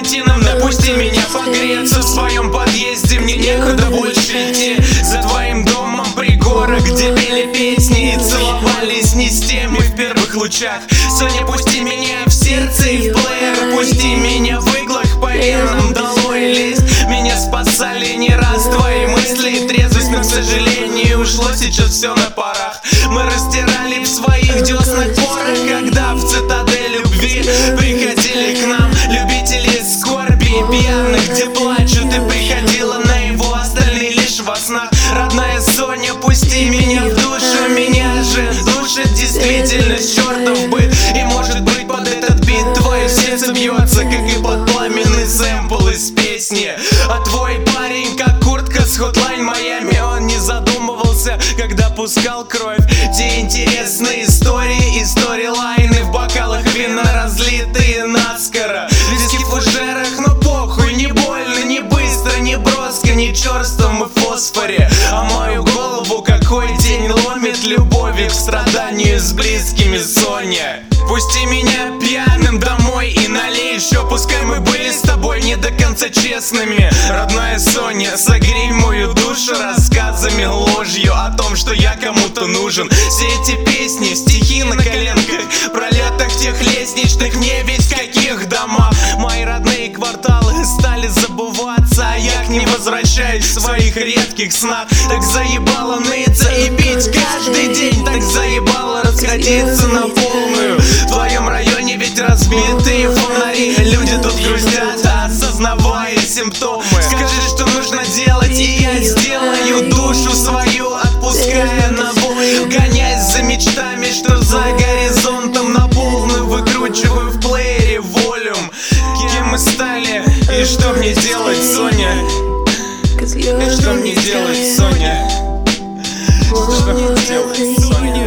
Константиновна, пусти меня погреться в своем подъезде. Мне некуда больше идти. За твоим домом пригорок, где пели песни и целовались не с теми в первых лучах. Соня, пусти меня в сердце и в плеер. Пусти меня в иглах по венам, долой лезть. Меня спасали не раз твои мысли и трезвость, но, к сожалению, ушло сейчас все на парах. Мы растирали в своих деснах порох, когда в цитадель любви приходили к нам любители скорби и пьяных, где плачут, и приходила на его остальные лишь во снах. Родная Соня, пусти меня в душу, меня же душит действительность, чертов быт. И может быть под этот бит твое сердце бьется, как и под пламенный сэмпл из песни. А твой парень, как куртка с Hotline Miami, он не задумывался, когда пускал кровь. Те интересные истории и сторилайны в бокалах вина, разлитые наскоро. Виски в фужерах, но похуй, не больно, не быстро, не броско, не черством и фосфоре. А мою голову какой день ломит любовью к страданию с близкими, Соня. Пусти меня пьяным домой и налей еще. Пускай мы были с тобой не до конца честными. Родная Соня, согрей мою душу рассказами, ложью о том, что я кому-то нужен. Все эти песни, стихи на коленках, пролетах тех лестничных, мне ведь в каких домах. Мои родные кварталы стали забываться, а я к ним возвращаюсь в своих редких снах. Так заебало ныться и пить каждый день, так заебало расходиться на полную. В твоем районе ведь разбитые фонари, люди тут грустят, осознавая симптомы. Скажи, что нужно делать, и я сделаю, душу свою отпуская на волю. Гонясь за мечтами, что за горизонтом, на полную выкручиваю в плеере волюм. Кем мы стали, и что мне делать, Соня? И что мне делать, Соня? Что мне делать, Соня?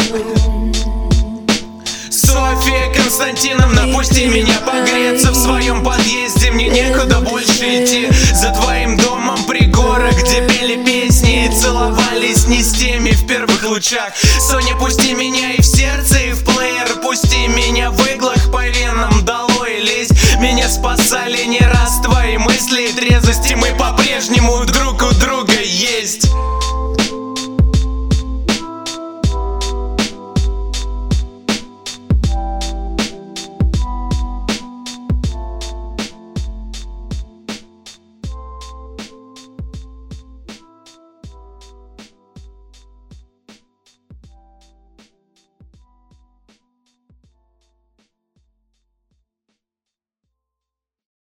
Софья Константиновна, пусти меня погреться в своем подъезде. Мне некуда больше идти. За твоим домом пригорок, где пели песни и целовались не с теми в первых лучах. Соня, пусти меня и в сердце, и в плеер. Пусти меня в иглах по венам, долой лезть. Меня спасали не раз твои мысли и трезвости. Мы по-прежнему друг